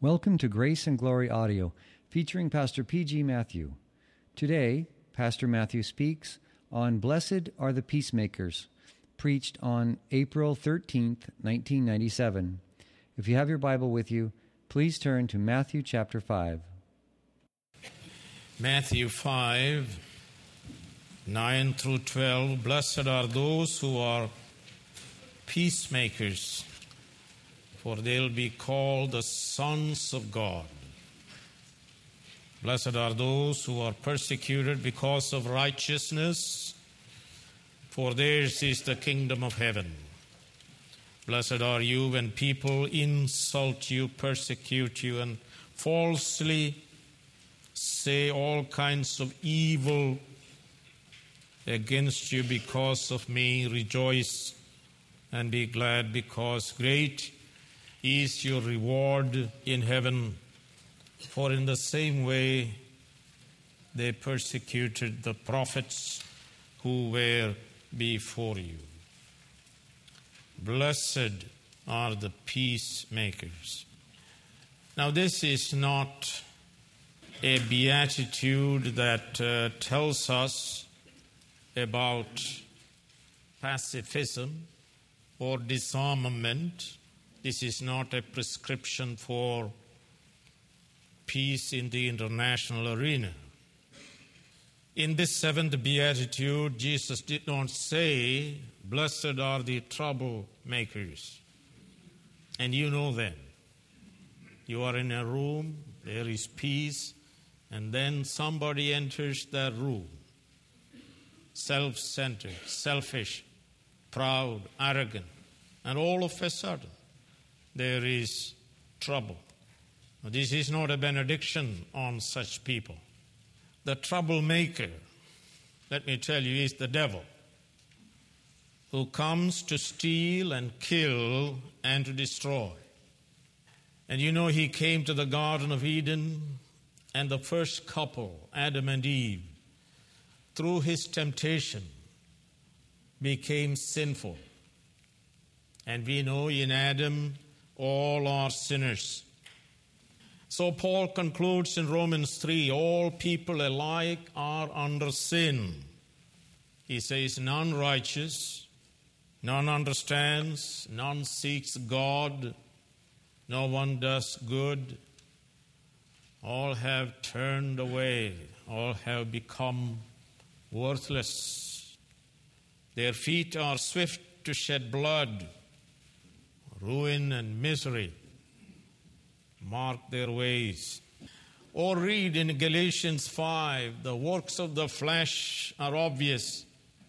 Welcome to Grace and Glory Audio, featuring Pastor P.G. Matthew. Today, Pastor Matthew speaks on Blessed Are the Peacemakers, preached on April 13th, 1997. If you have your Bible with you, please turn to Matthew chapter 5. Matthew 5, 9 through 12. Blessed are those who are peacemakers, for they'll be called the sons of God. Blessed are those who are persecuted because of righteousness, for theirs is the kingdom of heaven. Blessed are you when people insult you, persecute you, and falsely say all kinds of evil against you because of me. Rejoice and be glad, because great is your reward in heaven. For in the same way they persecuted the prophets who were before you. Blessed are the peacemakers. Now, this is not a beatitude that tells us about pacifism or disarmament. This is not a prescription for peace in the international arena. In this seventh beatitude, Jesus did not say, "Blessed are the troublemakers." And you know them. You are in a room, there is peace, and then somebody enters that room. Self-centered, selfish, proud, arrogant, and all of a sudden, there is trouble. Now, this is not a benediction on such people. The troublemaker, let me tell you, is the devil, who comes to steal and kill and to destroy. And you know, he came to the Garden of Eden, and the first couple, Adam and Eve, through his temptation, became sinful. And we know in Adam, all are sinners. So Paul concludes in Romans 3, all people alike are under sin. He says, none righteous, none understands, none seeks God, no one does good. All have turned away, all have become worthless. Their feet are swift to shed blood. Ruin and misery mark their ways. Or read in Galatians 5, the works of the flesh are obvious: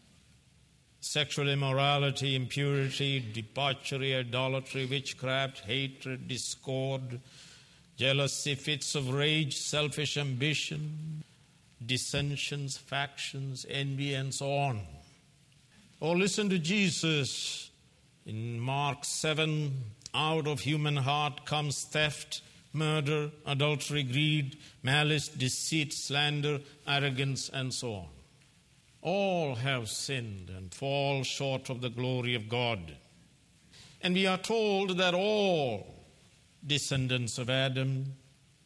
sexual immorality, impurity, debauchery, idolatry, witchcraft, hatred, discord, jealousy, fits of rage, selfish ambition, dissensions, factions, envy, and so on. Or listen to Jesus in Mark 7, out of human heart comes theft, murder, adultery, greed, malice, deceit, slander, arrogance, and so on. All have sinned and fall short of the glory of God. And we are told that all descendants of Adam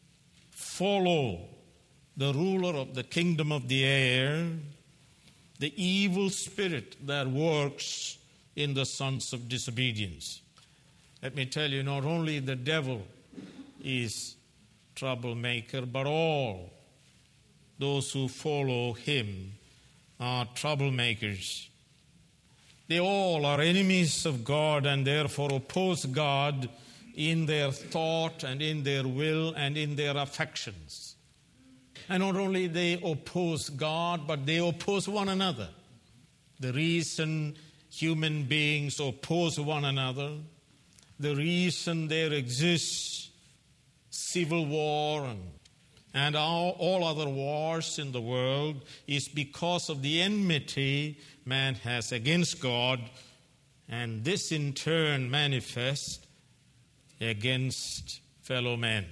follow the ruler of the kingdom of the air, the evil spirit that works in the sons of disobedience. Let me tell you, not only the devil is troublemaker, but all those who follow him are troublemakers. They all are enemies of God and therefore oppose God in their thought and in their will and in their affections. And not only they oppose God, but they oppose one another. The reason human beings oppose one another, the reason there exists civil war and all other wars in the world is because of the enmity man has against God, and this in turn manifests against fellow men.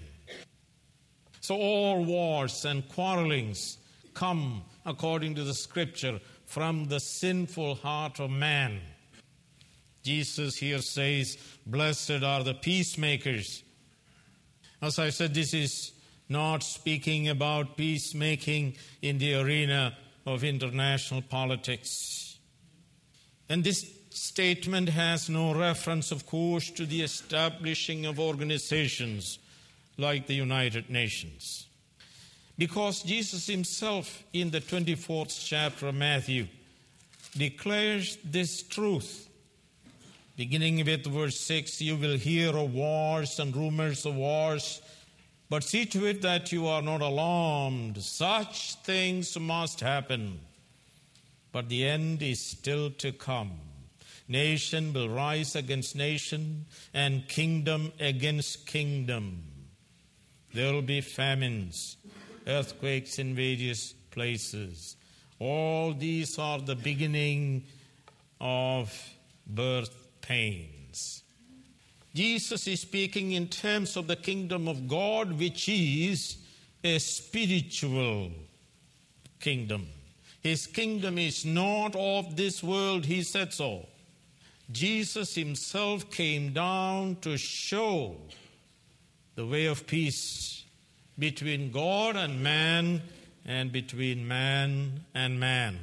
So all wars and quarrelings come, according to the scripture, from the sinful heart of man. Jesus here says, blessed are the peacemakers. As I said, this is not speaking about peacemaking in the arena of international politics. And this statement has no reference, of course, to the establishing of organizations like the United Nations. Because Jesus himself, in the 24th chapter of Matthew, declares this truth. Beginning with verse 6, you will hear of wars and rumors of wars, but see to it that you are not alarmed. Such things must happen, but the end is still to come. Nation will rise against nation, and kingdom against kingdom. There will be famines, earthquakes in various places. All these are the beginning of birth pains. Jesus is speaking in terms of the kingdom of God, which is a spiritual kingdom. His kingdom is not of this world, he said so. Jesus himself came down to show the way of peace between God and between man and man.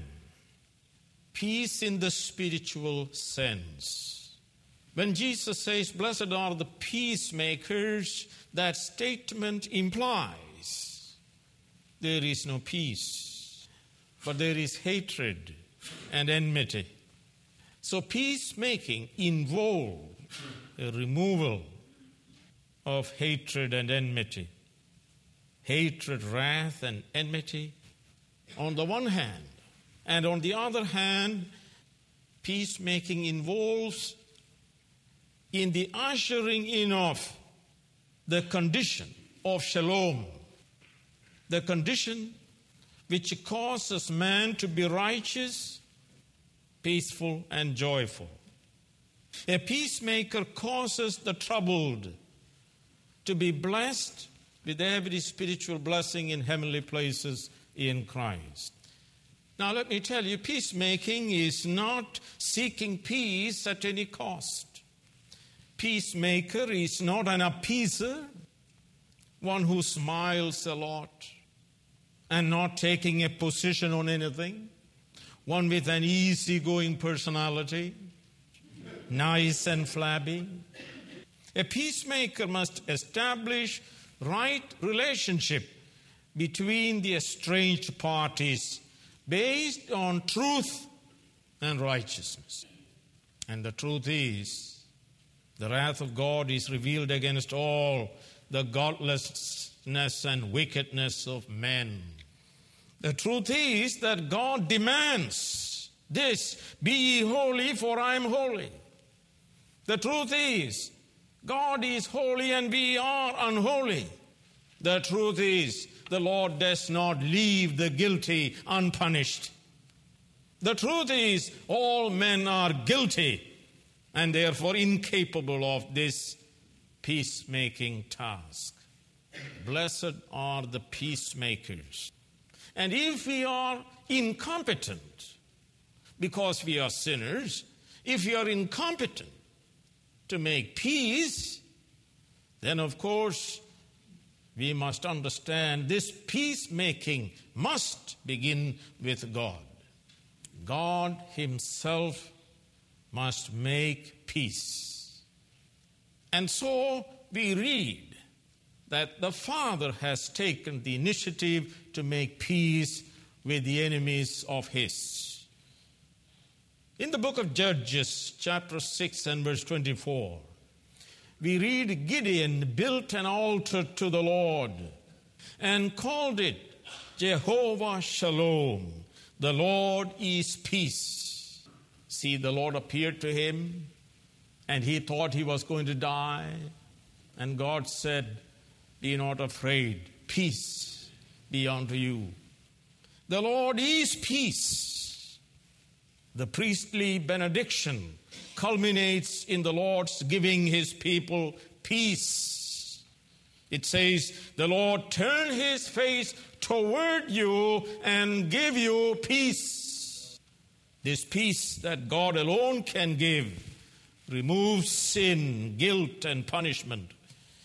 Peace in the spiritual sense. When Jesus says, blessed are the peacemakers, that statement implies there is no peace, but there is hatred and enmity. So peacemaking involves a removal of hatred and enmity. Hatred, wrath, and enmity on the one hand. And on the other hand, peacemaking involves in the ushering in of the condition of shalom, the condition which causes man to be righteous, peaceful, and joyful. A peacemaker causes the troubled to be blessed with every spiritual blessing in heavenly places in Christ. Now let me tell you, peacemaking is not seeking peace at any cost. Peacemaker is not an appeaser, one who smiles a lot and not taking a position on anything, one with an easygoing personality, nice and flabby. A peacemaker must establish right relationship between the estranged parties based on truth and righteousness. And the truth is, the wrath of God is revealed against all the godlessness and wickedness of men. The truth is that God demands this, be ye holy, for I am holy. The truth is, God is holy and we are unholy. The truth is, the Lord does not leave the guilty unpunished. The truth is, all men are guilty and therefore incapable of this peacemaking task. Blessed are the peacemakers. And if we are incompetent, because we are sinners, if we are incompetent to make peace, then of course we must understand this peacemaking must begin with God. God himself must make peace. And so we read that the Father has taken the initiative to make peace with the enemies of his. In the book of Judges, chapter 6 and verse 24, we read Gideon built an altar to the Lord and called it Jehovah Shalom. The Lord is peace. See, the Lord appeared to him and he thought he was going to die. And God said, be not afraid, peace be unto you. The Lord is peace. The priestly benediction culminates in the Lord's giving his people peace. It says, the Lord turn his face toward you and give you peace. This peace that God alone can give removes sin, guilt, and punishment.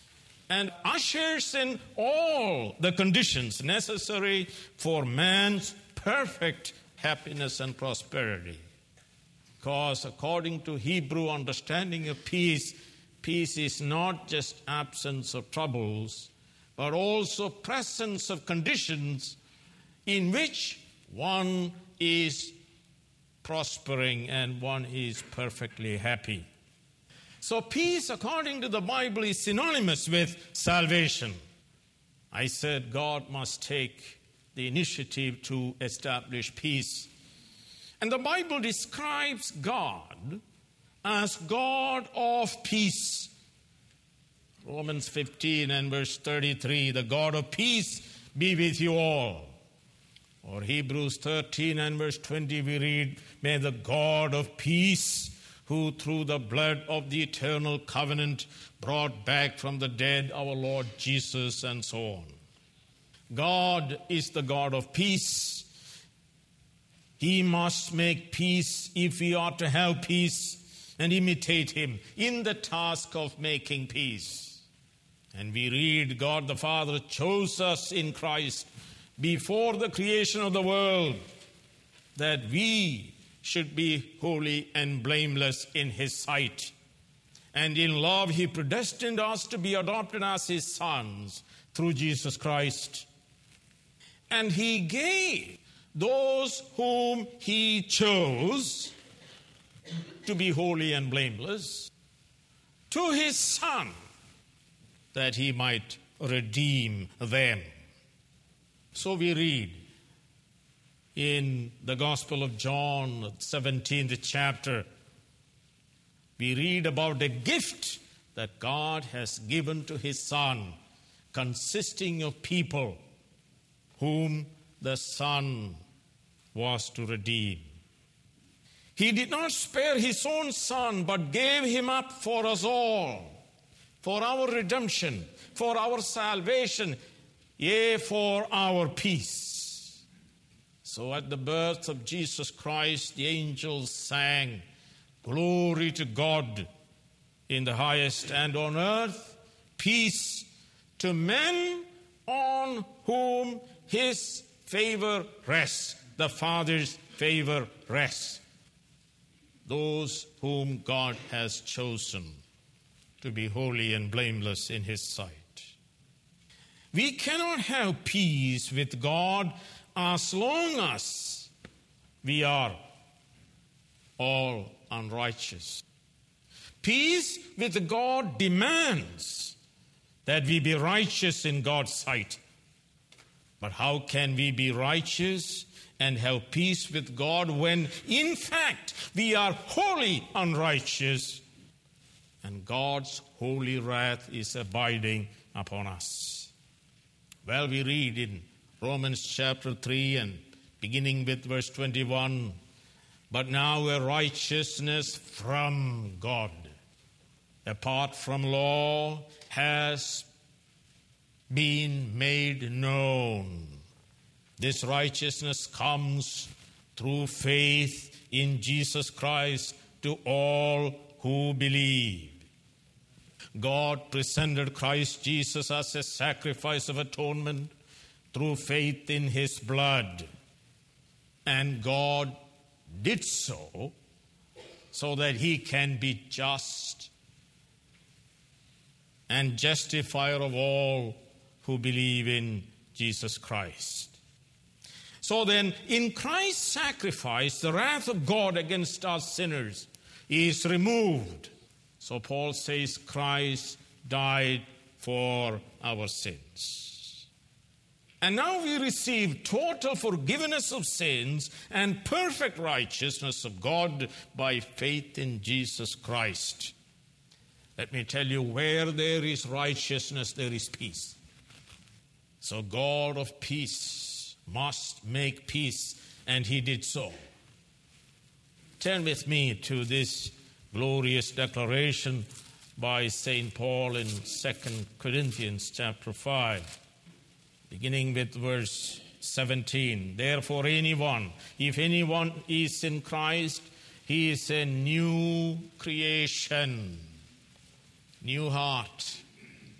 and ushers in all the conditions necessary for man's perfect happiness and prosperity. Because according to Hebrew understanding of peace, peace is not just absence of troubles, but also presence of conditions in which one is prospering and one is perfectly happy. So peace, according to the Bible, is synonymous with salvation. I said God must take the initiative to establish peace. And the Bible describes God as God of peace. Romans 15 and verse 33, the God of peace be with you all. Or Hebrews 13 and verse 20 we read, may the God of peace, who through the blood of the eternal covenant brought back from the dead our Lord Jesus, and so on. God is the God of peace. He must make peace if we are to have peace and imitate him in the task of making peace. And we read, God the Father chose us in Christ before the creation of the world, that we should be holy and blameless in his sight. And in love he predestined us to be adopted as his sons through Jesus Christ. And he gave those whom he chose to be holy and blameless to his Son, that he might redeem them. So we read in the Gospel of John, 17th chapter, we read about a gift that God has given to his Son, consisting of people whom the Son was to redeem. He did not spare his own Son, but gave him up for us all, for our redemption, for our salvation, yea, for our peace. So at the birth of Jesus Christ, the angels sang, glory to God in the highest, and on earth peace to men on whom his favor rests, the Father's favor rests. Those whom God has chosen to be holy and blameless in his sight. We cannot have peace with God as long as we are all unrighteous. Peace with God demands that we be righteous in God's sight. But how can we be righteous and have peace with God when, in fact, we are wholly unrighteous and God's holy wrath is abiding upon us? Well, we read in Romans chapter 3 and beginning with verse 21, but now a righteousness from God, apart from law, has been made known. This righteousness comes through faith in Jesus Christ to all who believe. God presented Christ Jesus as a sacrifice of atonement through faith in his blood. And God did so that he can be just and justifier of all who believe in Jesus Christ. So then, in Christ's sacrifice, the wrath of God against us sinners is removed. So Paul says Christ died for our sins. And now we receive total forgiveness of sins and perfect righteousness of God by faith in Jesus Christ. Let me tell you, where there is righteousness, there is peace. So God of peace must make peace, and he did so. Turn with me to this glorious declaration by St. Paul in 2 Corinthians chapter 5, beginning with verse 17. Therefore, if anyone is in Christ, he is a new creation, new heart,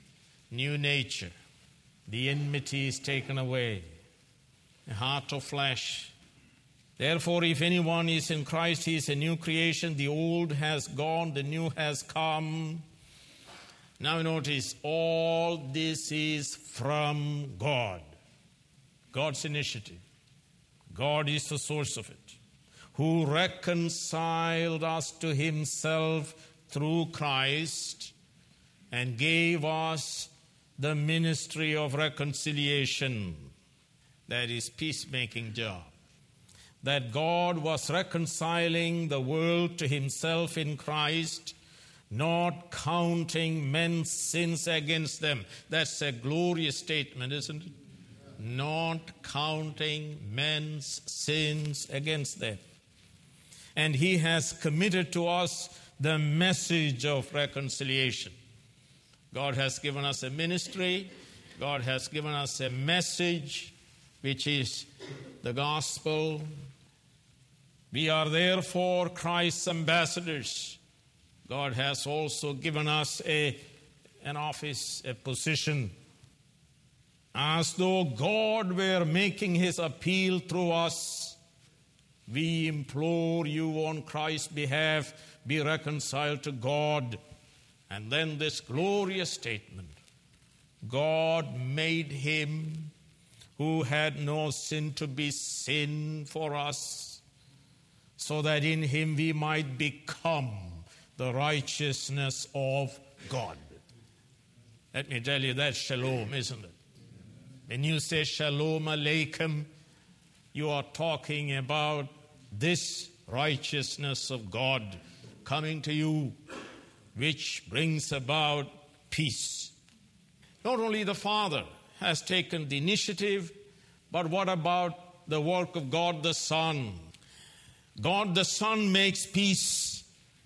new nature. The enmity is taken away. A heart of flesh. Therefore, if anyone is in Christ, he is a new creation. The old has gone, the new has come. Now notice, all this is from God. God's initiative. God is the source of it. Who reconciled us to himself through Christ and gave us the ministry of reconciliation. That is peacemaking job. That God was reconciling the world to himself in Christ, not counting men's sins against them. That's a glorious statement, isn't it? Not counting men's sins against them. And he has committed to us the message of reconciliation. God has given us a ministry. God has given us a message, which is the gospel. We are therefore Christ's ambassadors. God has also given us an office, a position, as though God were making his appeal through us. We implore you on Christ's behalf, be reconciled to God. And then this glorious statement, God made him who had no sin to be sin for us, so that in him we might become the righteousness of God. Let me tell you, that's shalom, isn't it? When you say shalom aleichem, you are talking about this righteousness of God coming to you, which brings about peace. Not only the Father has taken the initiative, but what about the work of God the Son? God the Son makes peace.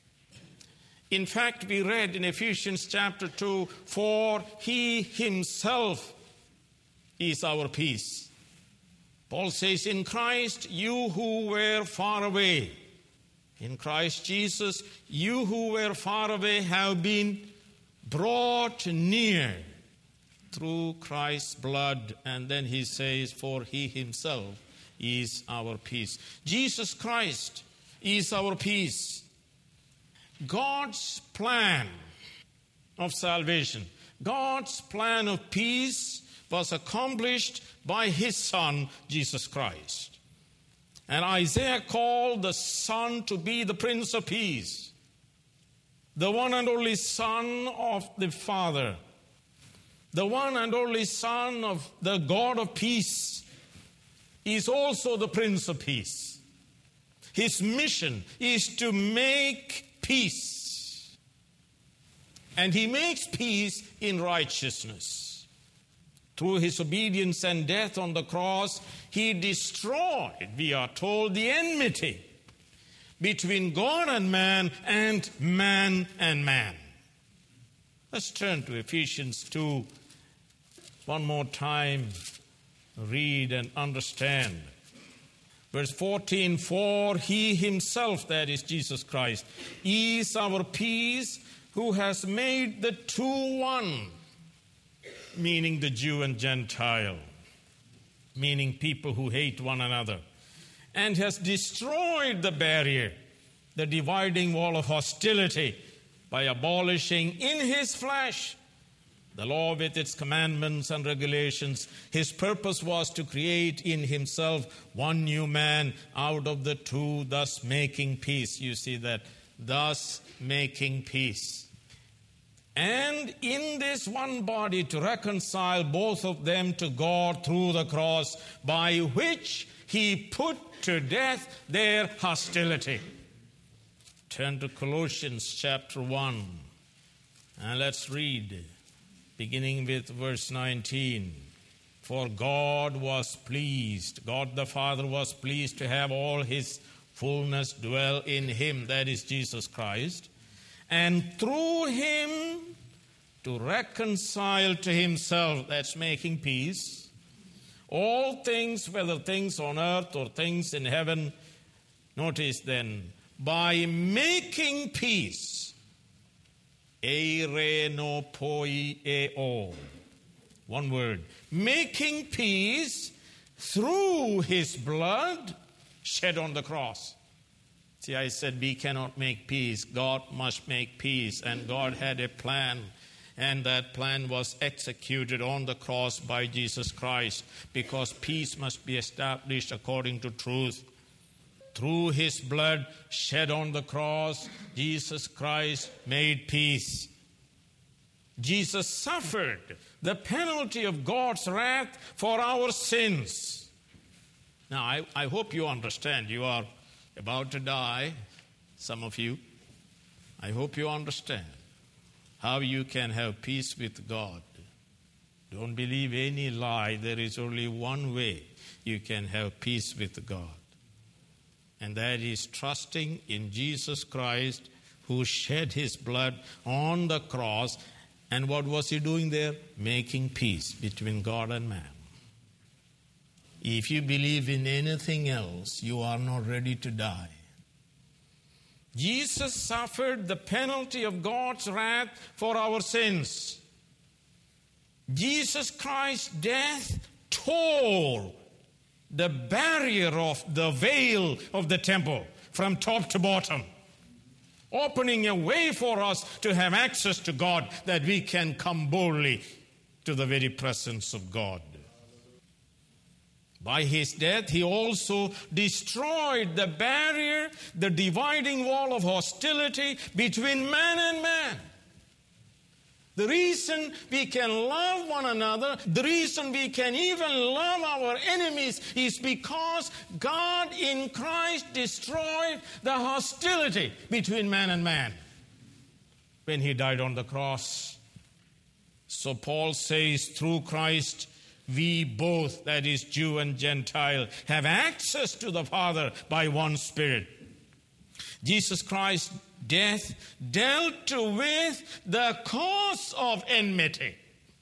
In fact, we read in Ephesians chapter 2, for he himself is our peace. Paul says, in Christ, you who were far away, in Christ Jesus, you who were far away have been brought near through Christ's blood. And then he says, for he himself is our peace. Jesus Christ is our peace. God's plan of salvation, God's plan of peace was accomplished by his Son, Jesus Christ. And Isaiah called the Son to be the Prince of Peace, the one and only Son of the Father, the one and only Son of the God of peace, is also the Prince of Peace. His mission is to make peace. And he makes peace in righteousness. Through his obedience and death on the cross, he destroyed, we are told, the enmity between God and man and man and man. Let's turn to Ephesians 2 one more time, read and understand. Verse 14, for he himself, that is Jesus Christ, is our peace, who has made the two one, meaning the Jew and Gentile, meaning people who hate one another, and has destroyed the barrier, the dividing wall of hostility, by abolishing in his flesh the law with its commandments and regulations. His purpose was to create in himself one new man out of the two, thus making peace. You see that, thus making peace. And in this one body to reconcile both of them to God through the cross, by which he put to death their hostility. Turn to Colossians chapter 1 and let's read, beginning with verse 19. For God was pleased, God the Father was pleased to have all his fullness dwell in him, that is Jesus Christ, and through him to reconcile to himself, that's making peace, all things, whether things on earth or things in heaven. Notice then, by making peace, eire no poi eo, One word. Making peace through his blood shed on the cross. See, I said we cannot make peace. God must make peace. And God had a plan. And that plan was executed on the cross by Jesus Christ. Because peace must be established according to truth. Through his blood shed on the cross, Jesus Christ made peace. Jesus suffered the penalty of God's wrath for our sins. Now, I hope you understand. You are about to die, some of you. I hope you understand how you can have peace with God. Don't believe any lie. There is only one way you can have peace with God. And that is trusting in Jesus Christ, who shed his blood on the cross. And what was he doing there? Making peace between God and man. If you believe in anything else, you are not ready to die. Jesus suffered the penalty of God's wrath for our sins. Jesus Christ's death tore the barrier of the veil of the temple from top to bottom, opening a way for us to have access to God, that we can come boldly to the very presence of God. By his death, he also destroyed the barrier, the dividing wall of hostility between man and man. The reason we can love one another, the reason we can even love our enemies, is because God in Christ destroyed the hostility between man and man when he died on the cross. So Paul says, through Christ, we both, that is Jew and Gentile, have access to the Father by one Spirit. Jesus Christ's death dealt with the cause of enmity,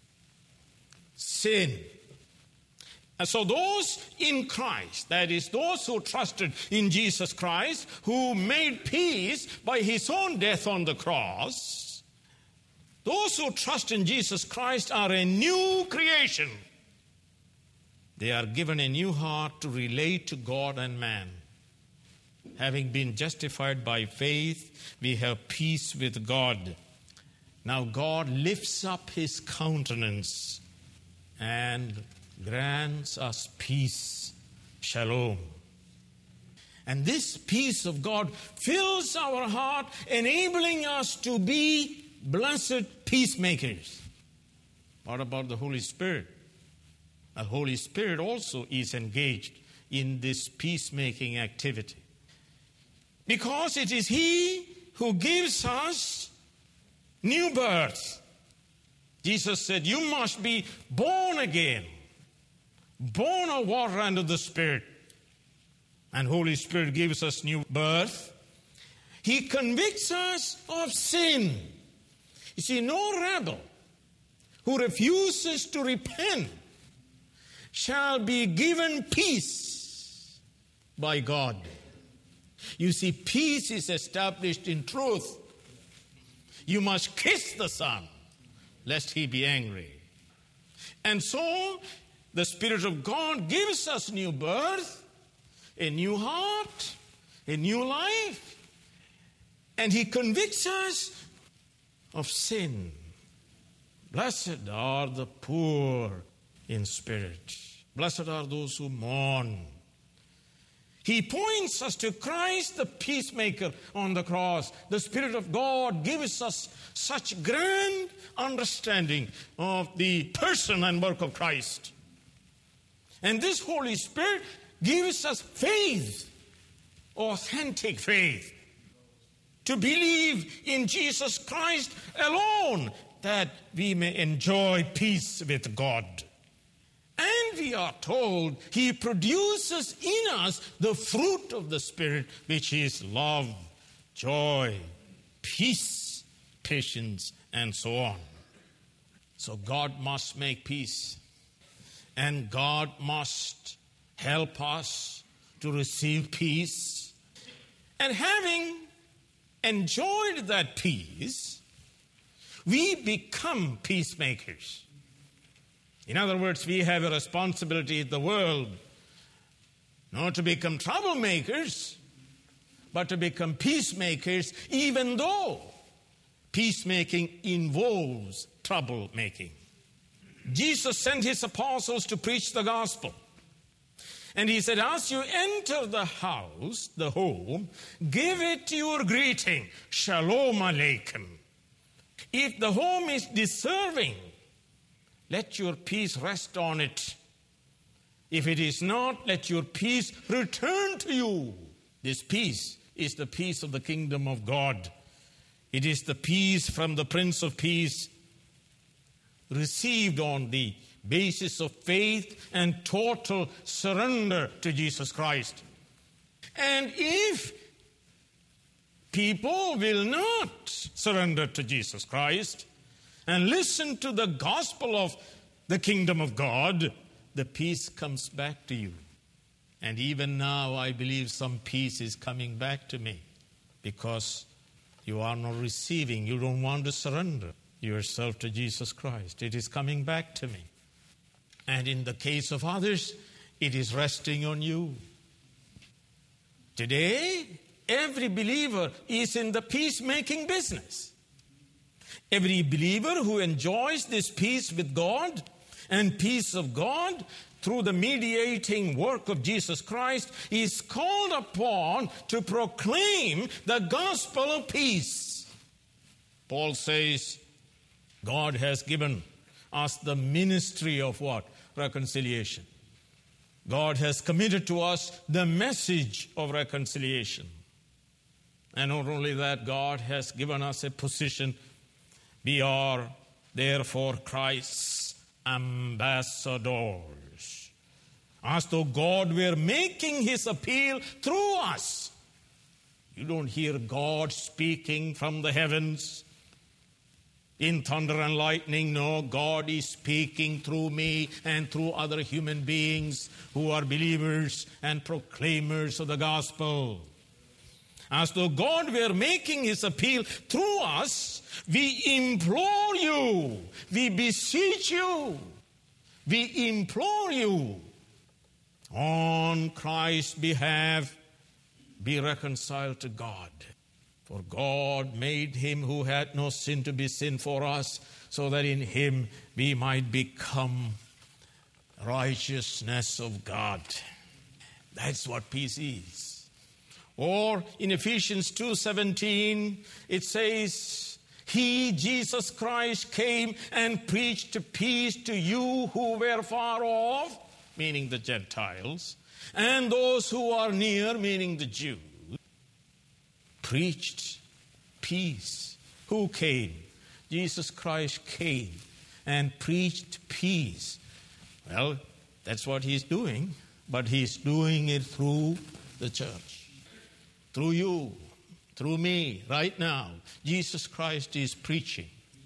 sin. And so those in Christ, that is those who trusted in Jesus Christ, who made peace by his own death on the cross, those who trust in Jesus Christ are a new creation. They are given a new heart to relate to God and man. Having been justified by faith, we have peace with God. Now God lifts up his countenance and grants us peace, shalom. And this peace of God fills our heart, enabling us to be blessed peacemakers. What about the Holy Spirit? The Holy Spirit also is engaged in this peacemaking activity. Because it is he who gives us new birth. Jesus said, you must be born again. Born of water and of the Spirit. And Holy Spirit gives us new birth. He convicts us of sin. You see, no rebel who refuses to repent shall be given peace by God. You see, peace is established in truth. You must kiss the Son, lest he be angry. And so, the Spirit of God gives us new birth, a new heart, a new life. And he convicts us of sin. Blessed are the poor in spirit. Blessed are those who mourn. He points us to Christ, the peacemaker on the cross. The Spirit of God gives us such grand understanding of the person and work of Christ. And this Holy Spirit gives us faith, authentic faith, to believe in Jesus Christ alone, that we may enjoy peace with God. And we are told he produces in us the fruit of the Spirit, which is love, joy, peace, patience, and so on. So God must make peace. And God must help us to receive peace. And having enjoyed that peace, we become peacemakers. In other words, we have a responsibility in the world not to become troublemakers, but to become peacemakers, even though peacemaking involves troublemaking. Jesus sent his apostles to preach the gospel. And he said, as you enter the house, the home, give it your greeting, Shalom Aleichem. If the home is deserving, let your peace rest on it. If it is not, let your peace return to you. This peace is the peace of the kingdom of God. It is the peace from the Prince of Peace, received on the basis of faith and total surrender to Jesus Christ. And if people will not surrender to Jesus Christ and listen to the gospel of the kingdom of God, the peace comes back to you. And even now, I believe some peace is coming back to me because you are not receiving. You don't want to surrender yourself to Jesus Christ. It is coming back to me. And in the case of others, it is resting on you. Today, every believer is in the peacemaking business. Every believer who enjoys this peace with God and peace of God through the mediating work of Jesus Christ is called upon to proclaim the gospel of peace. Paul says, God has given us the ministry of what? Reconciliation. God has committed to us the message of reconciliation. And not only that, God has given us a position. We are therefore Christ's ambassadors. As though God were making his appeal through us. You don't hear God speaking from the heavens in thunder and lightning. No, God is speaking through me and through other human beings who are believers and proclaimers of the gospel. As though God were making his appeal through us, we implore you, we beseech you, we implore you, on Christ's behalf, be reconciled to God. For God made him who had no sin to be sin for us, so that in him we might become righteousness of God. That's what peace is. Or in Ephesians 2:17, it says, he, Jesus Christ, came and preached peace to you who were far off, meaning the Gentiles, and those who are near, meaning the Jews. Preached peace. Who came? Jesus Christ came and preached peace. Well, that's what he's doing, but he's doing it through the church. Through you, through me, right now. Jesus Christ is preaching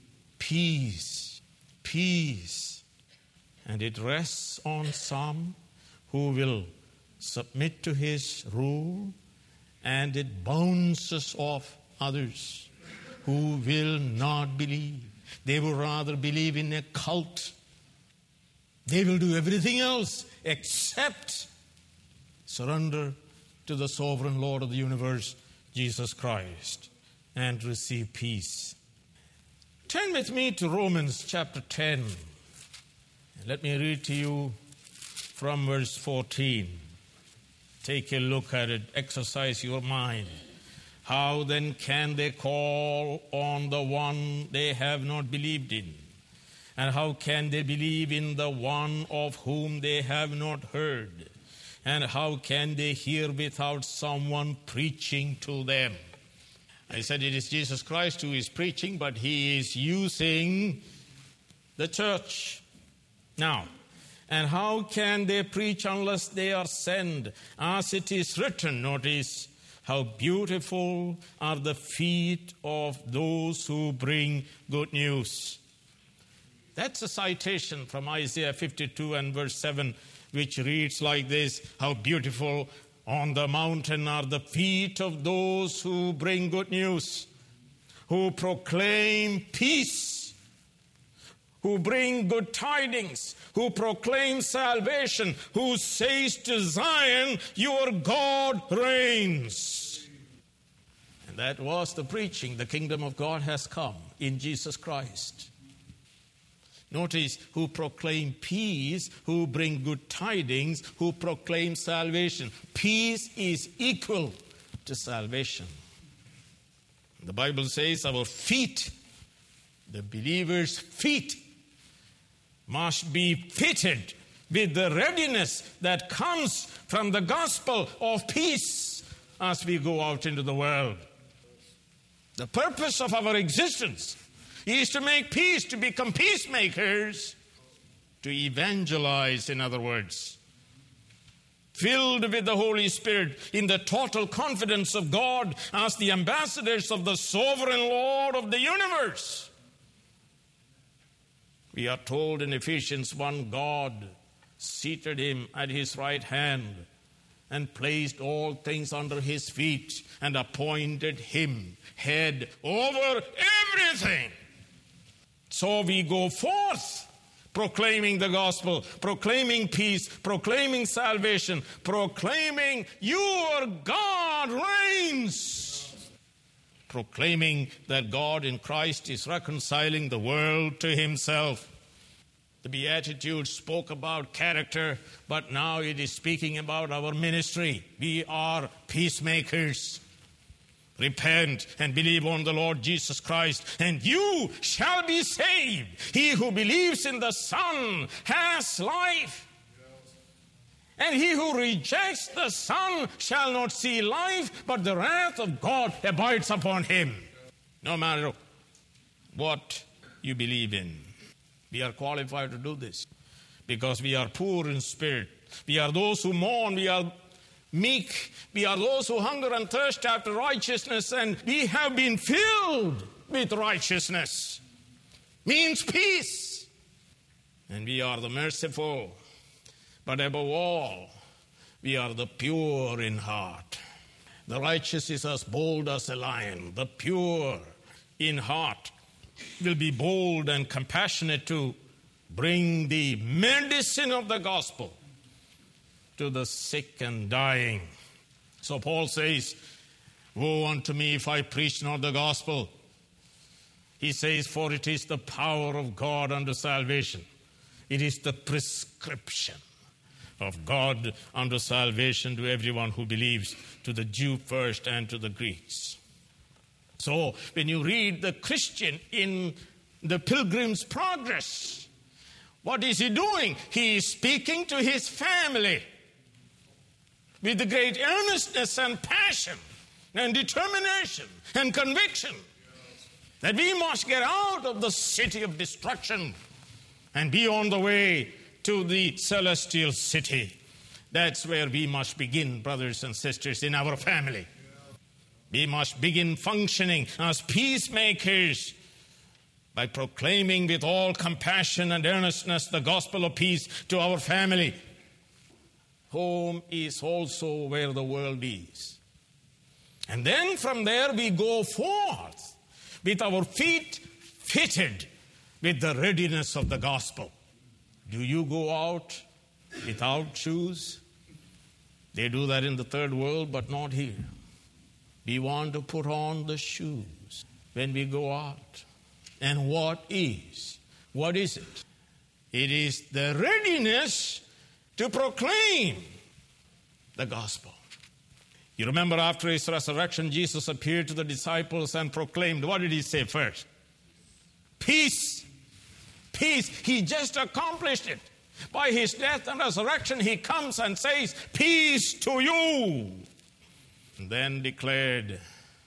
peace, peace. And it rests on some who will submit to his rule, and it bounces off others who will not believe. They will rather believe in a cult. They will do everything else except surrender to the sovereign Lord of the universe, Jesus Christ, and receive peace. Turn with me to Romans chapter 10. Let me read to you from verse 14. Take a look at it. Exercise your mind. How then can they call on the one they have not believed in? And how can they believe in the one of whom they have not heard? And how can they hear without someone preaching to them? I said it is Jesus Christ who is preaching, but he is using the church. Now, and how can they preach unless they are sent? As it is written, notice, how beautiful are the feet of those who bring good news. That's a citation from Isaiah 52 and verse 7, which reads like this, how beautiful on the mountain are the feet of those who bring good news, who proclaim peace, who bring good tidings, who proclaim salvation, who says to Zion, your God reigns. And that was the preaching. The kingdom of God has come in Jesus Christ. Notice, who proclaim peace, who bring good tidings, who proclaim salvation. Peace is equal to salvation. The Bible says our feet, the believer's feet, must be fitted with the readiness that comes from the gospel of peace as we go out into the world. The purpose of our existence is to make peace, to become peacemakers, to evangelize, in other words. Filled with the Holy Spirit in the total confidence of God as the ambassadors of the sovereign Lord of the universe. We are told in Ephesians 1, God seated him at his right hand and placed all things under his feet and appointed him head over everything. So we go forth proclaiming the gospel, proclaiming peace, proclaiming salvation, proclaiming your God reigns, proclaiming that God in Christ is reconciling the world to himself. The Beatitudes spoke about character, but now it is speaking about our ministry. We are peacemakers. Repent and believe on the Lord Jesus Christ, and you shall be saved. He who believes in the Son has life. And he who rejects the Son shall not see life, but the wrath of God abides upon him. No matter what you believe in. We are qualified to do this because we are poor in spirit. We are those who mourn. We are meek. We are those who hunger and thirst after righteousness, and we have been filled with righteousness. Means peace. And we are the merciful. But above all, we are the pure in heart. The righteous is as bold as a lion. The pure in heart will be bold and compassionate to bring the medicine of the gospel to the sick and dying. So Paul says, woe unto me if I preach not the gospel. He says, for it is the power of God unto salvation. It is the prescription of God unto salvation to everyone who believes, to the Jew first and to the Greeks. So when you read the Christian in the Pilgrim's Progress, what is he doing? He is speaking to his family with the great earnestness and passion and determination and conviction that we must get out of the city of destruction and be on the way to the celestial city. That's where we must begin, brothers and sisters, in our family. We must begin functioning as peacemakers by proclaiming with all compassion and earnestness the gospel of peace to our family. Home is also where the world is. And then from there we go forth with our feet fitted with the readiness of the gospel. Do you go out without shoes? They do that in the third world, but not here. We want to put on the shoes when we go out. And what is it? It is the readiness to proclaim the gospel. You remember after his resurrection, Jesus appeared to the disciples and proclaimed. What did he say first? Peace. Peace. He just accomplished it. By his death and resurrection, he comes and says, peace to you. And then declared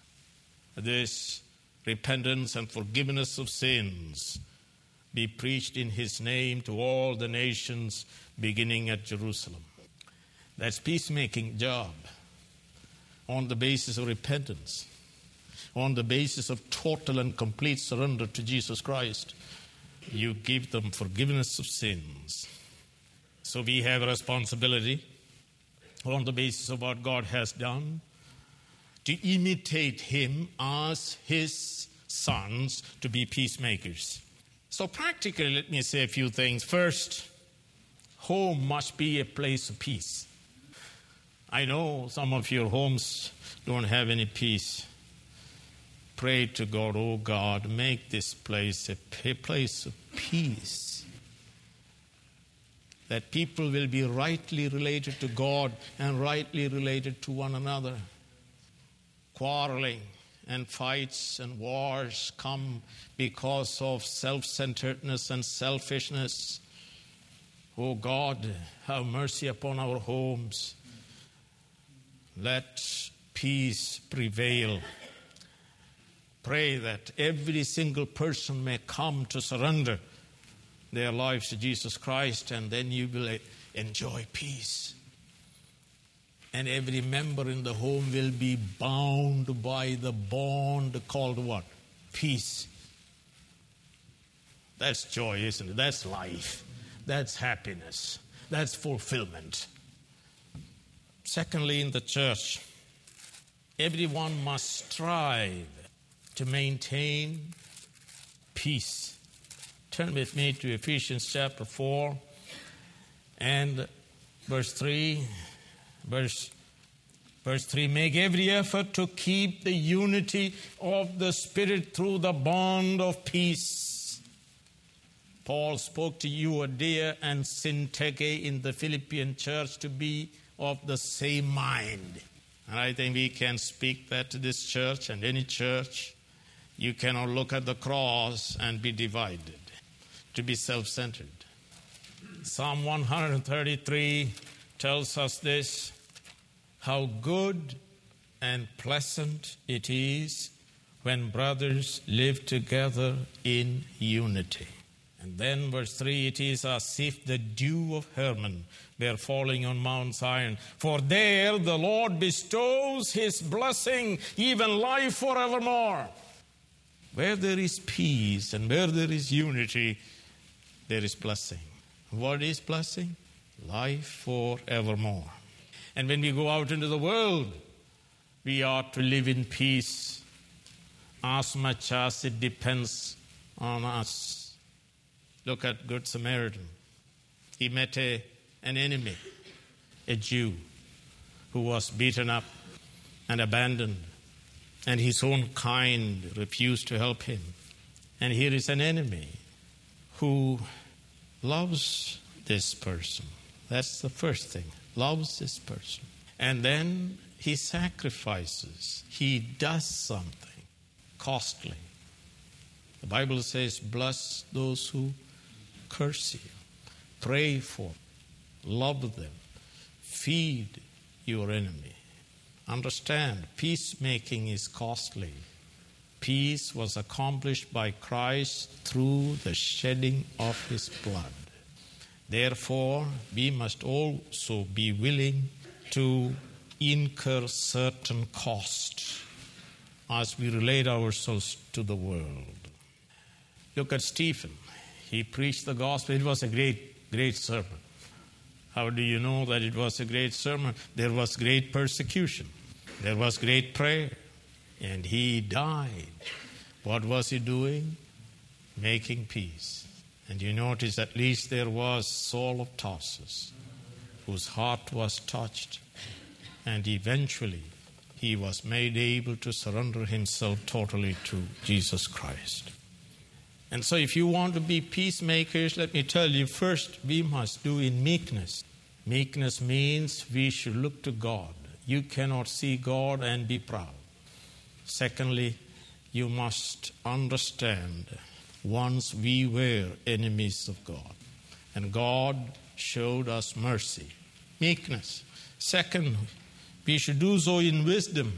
this repentance and forgiveness of sins be preached in his name to all the nations, beginning at Jerusalem. That's peacemaking job on the basis of repentance, on the basis of total and complete surrender to Jesus Christ. You give them forgiveness of sins. So we have a responsibility on the basis of what God has done to imitate him as his sons, to be peacemakers. So practically, let me say a few things. First, home must be a place of peace. I know some of your homes don't have any peace. Pray to God, oh God, make this place a place of peace. That people will be rightly related to God and rightly related to one another. Quarreling and fights and wars come because of self-centeredness and selfishness. Oh God, have mercy upon our homes. Let peace prevail. Pray that every single person may come to surrender their lives to Jesus Christ, and then you will enjoy peace. And every member in the home will be bound by the bond called what? Peace. That's joy, isn't it? That's life. That's happiness. That's fulfillment. Secondly, in the church, everyone must strive to maintain peace. Turn with me to Ephesians chapter 4 and verse 3. Verse 3, make every effort to keep the unity of the Spirit through the bond of peace. Paul spoke to Euodia and Syntyche in the Philippian church to be of the same mind. And I think we can speak that to this church and any church. You cannot look at the cross and be divided, to be self-centered. Psalm 133 tells us this, how good and pleasant it is when brothers live together in unity. And then verse 3, it is as if the dew of Hermon were falling on Mount Zion. For there the Lord bestows his blessing, even life forevermore. Where there is peace and where there is unity, there is blessing. What is blessing? Life forevermore. And when we go out into the world, we are to live in peace as much as it depends on us. Look at Good Samaritan. He met an enemy, a Jew, who was beaten up and abandoned, and his own kind refused to help him. And here is an enemy who loves this person. That's the first thing. Loves this person. And then he sacrifices. He does something costly. The Bible says, bless those who curse you. Pray for them. Love them. Feed your enemy. Understand, peacemaking is costly. Peace was accomplished by Christ through the shedding of his blood. Therefore, we must also be willing to incur certain cost as we relate ourselves to the world. Look at Stephen. He preached the gospel. It was a great sermon. How do you know that it was a great sermon? There was great persecution. There was great prayer. And he died. What was he doing? Making peace. And you notice at least there was Saul of Tarsus, whose heart was touched. And eventually he was made able to surrender himself totally to Jesus Christ. And so if you want to be peacemakers, let me tell you, first we must do in meekness. Meekness means we should look to God. You cannot see God and be proud. Secondly, you must understand once we were enemies of God, and God showed us mercy. Meekness. Second, we should do so in wisdom.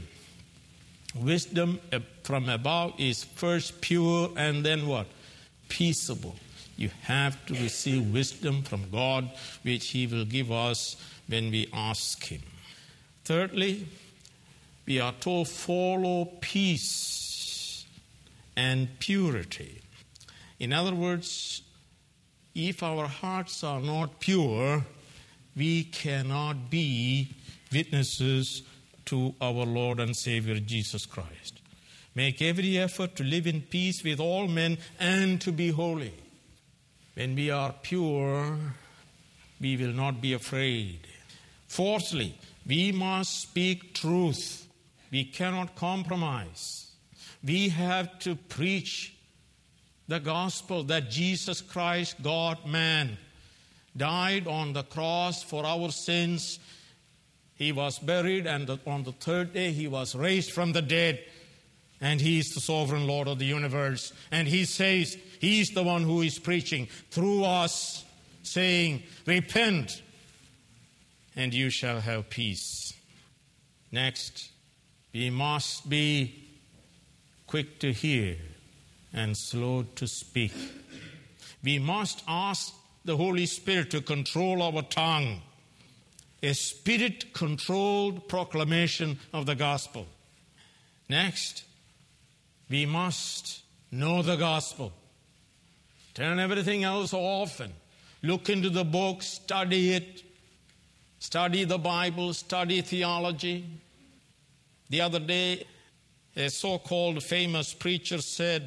Wisdom from above is first pure and then what? Peaceable. You have to receive wisdom from God, which he will give us when we ask him. Thirdly, we are told follow peace and purity. In other words, if our hearts are not pure, we cannot be witnesses to our Lord and Savior Jesus Christ. Make every effort to live in peace with all men and to be holy. When we are pure, we will not be afraid. Fourthly, we must speak truth. We cannot compromise. We have to preach the gospel that Jesus Christ, God, man, died on the cross for our sins. He was buried, and on the third day he was raised from the dead. And he is the sovereign Lord of the universe. And he says, he is the one who is preaching through us, saying, repent, and you shall have peace. Next, we must be quick to hear and slow to speak. We must ask the Holy Spirit to control our tongue. A spirit-controlled proclamation of the gospel. Next, we must know the gospel. Turn everything else off and look into the book, study it, study the Bible, study theology. The other day, a so-called famous preacher said,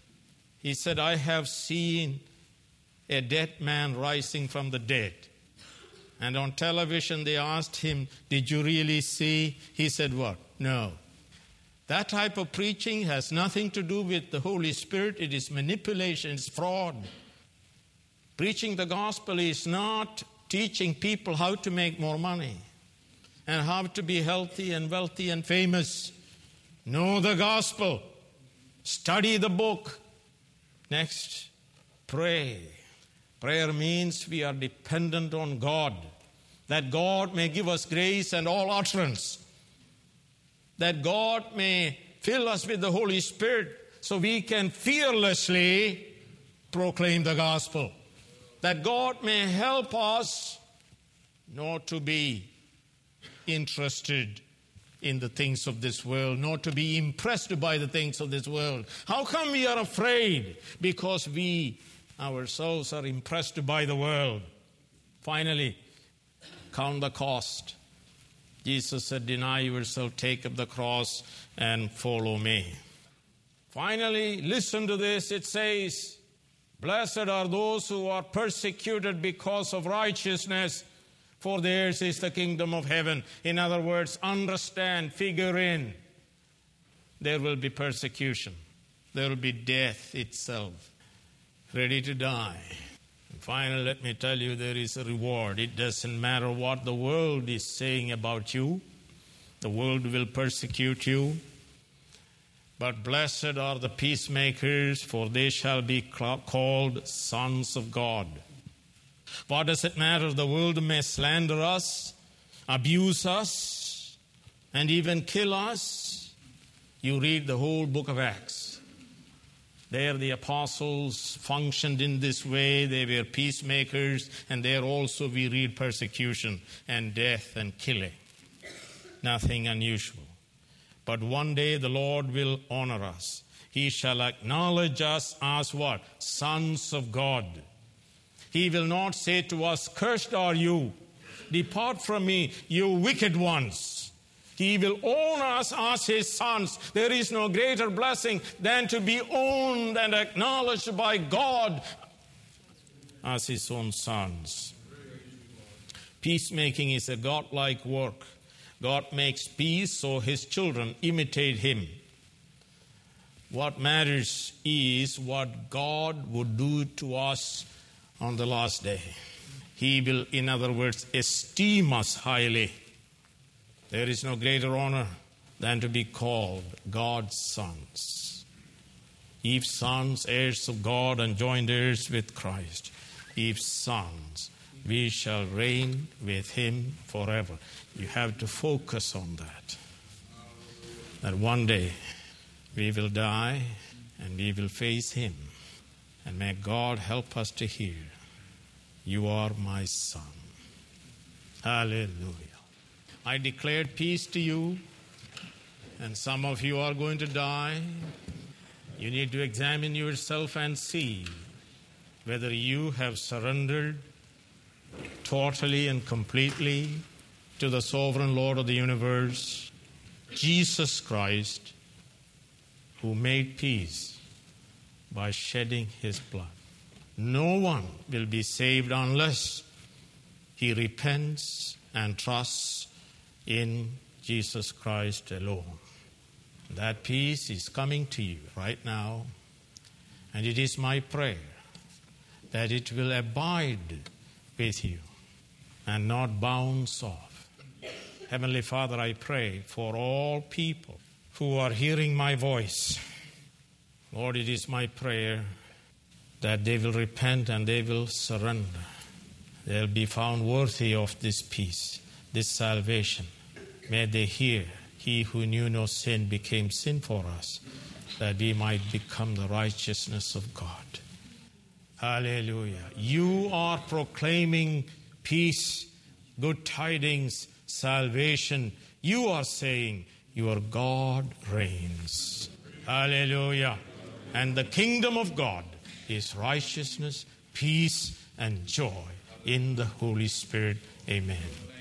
I have seen a dead man rising from the dead. And on television they asked him, did you really see? He said what? No. That type of preaching has nothing to do with the Holy Spirit. It is manipulation, it's fraud. Preaching the gospel is not teaching people how to make more money and how to be healthy and wealthy and famous. Know the gospel. Study the book. Next, pray. Prayer means we are dependent on God, that God may give us grace and all utterance, that God may fill us with the Holy Spirit so we can fearlessly proclaim the gospel, that God may help us not to be interested in the things of this world, not to be impressed by the things of this world. How come we are afraid? Because we ourselves are impressed by the world. Finally, count the cost. Jesus said, deny yourself, take up the cross, and follow me. Finally, listen to this. It says, blessed are those who are persecuted because of righteousness, for theirs is the kingdom of heaven. In other words, understand, figure in. There will be persecution. There will be death itself. Ready to die. And finally, let me tell you, there is a reward. It doesn't matter what the world is saying about you. The world will persecute you. But blessed are the peacemakers, for they shall be called sons of God. What does it matter? The world may slander us, abuse us, and even kill us. You read the whole book of Acts. There the apostles functioned in this way. They were peacemakers, and there also we read persecution and death and killing. Nothing unusual. But one day the Lord will honor us. He shall acknowledge us as what? Sons of God. He will not say to us, cursed are you. Depart from me, you wicked ones. He will own us as his sons. There is no greater blessing than to be owned and acknowledged by God as his own sons. Peacemaking is a God-like work. God makes peace so his children imitate him. What matters is what God would do to us on the last day. He will, in other words, esteem us highly. There is no greater honor than to be called God's sons. If sons, heirs of God and joint heirs with Christ. If sons, we shall reign with him forever. You have to focus on that. That one day we will die and we will face him. And may God help us to hear, you are my son. Hallelujah. I declared peace to you, and some of you are going to die. You need to examine yourself and see whether you have surrendered totally and completely to the sovereign Lord of the universe, Jesus Christ, who made peace by shedding his blood. No one will be saved unless he repents and trusts in Jesus Christ alone. That peace is coming to you right now, and it is my prayer that it will abide with you and not bounce off. Heavenly Father, I pray for all people who are hearing my voice. Lord, it is my prayer that they will repent and they will surrender. They'll be found worthy of this peace, this salvation. May they hear, he who knew no sin became sin for us, that we might become the righteousness of God. Hallelujah. You are proclaiming peace, good tidings, salvation. You are saying your God reigns. Hallelujah. And the kingdom of God is righteousness, peace, and joy in the Holy Spirit. Amen.